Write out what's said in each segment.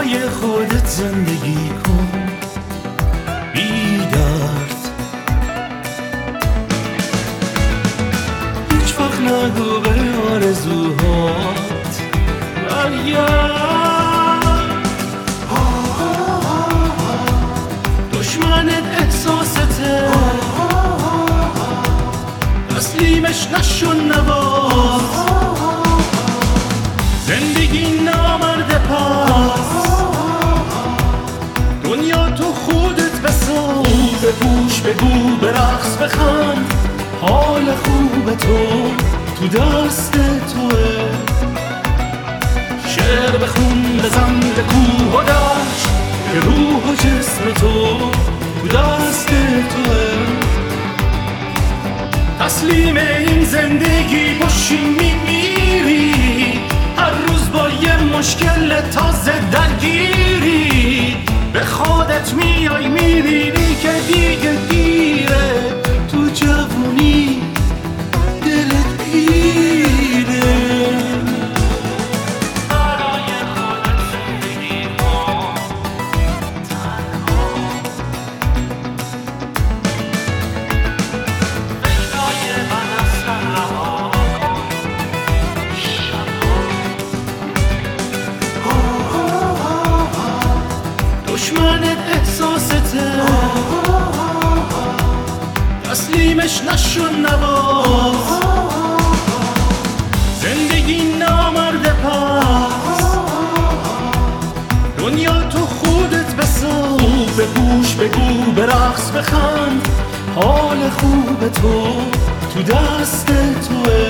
برای خودت زندگی کن بی درد. هیچ وقت نگو به آرزوهات برگرد. دشمنت احساسته، تسلیمش نشو نباز. زندگی نامرده پس، دنیا تو خودت بساز. بپوش بگو برقص بخند، حال خوب تو دست توه. شعر بخون بزن به کوه و دشت، که روح و جسم تو دست توه. تسلیم این زندگی باشی میمیری، هر روز با یه مشکل تازه درگیری. به خودت میای میبینی که دیگه دیره، تو جوونی دلت پیره. برای خودت زندگی کن تنها، فکرای من اصلا رها کن شبها. دشمنت احساسته، تسلیمش نشو نباز. زندگی نامرده پس، دنیا تو خودت بساز. بپوش بگو برقص بخند، حال خوب تو دست توه.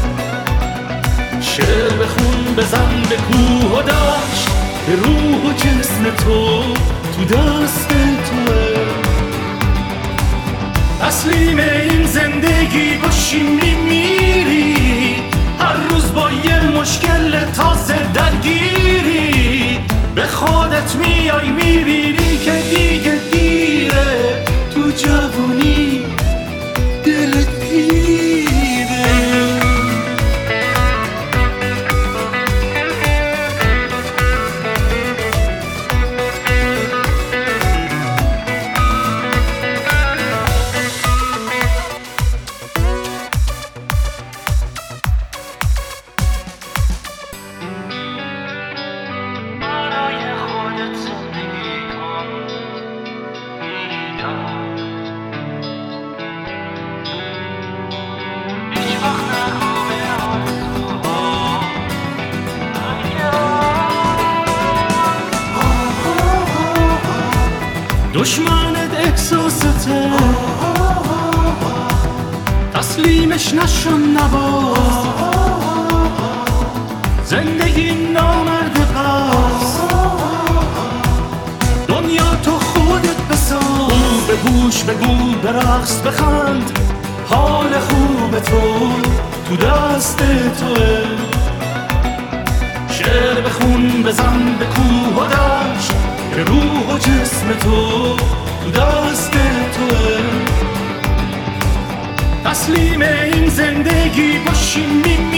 شعر بخون بزن به کوه و دشت، که روح و جسم تو دست توه. تسلیم این زندگی باشی میمیری، هر روز با یه مشکل تازه درگیری. به خودت میای میبینی که دیگه دیره، تو جوونی دلت پیره. دشمنت احساسته، تسلیمش نشو نباز. زندگی نامرده پس، دنیا تو خودت بساز. بپوش بگو برقص بخند، حال خوب تو دست توه. شعر بخون بزن به کوه و دشت، که روح و جسم تو دست توه. تسلیم این زندگی باشی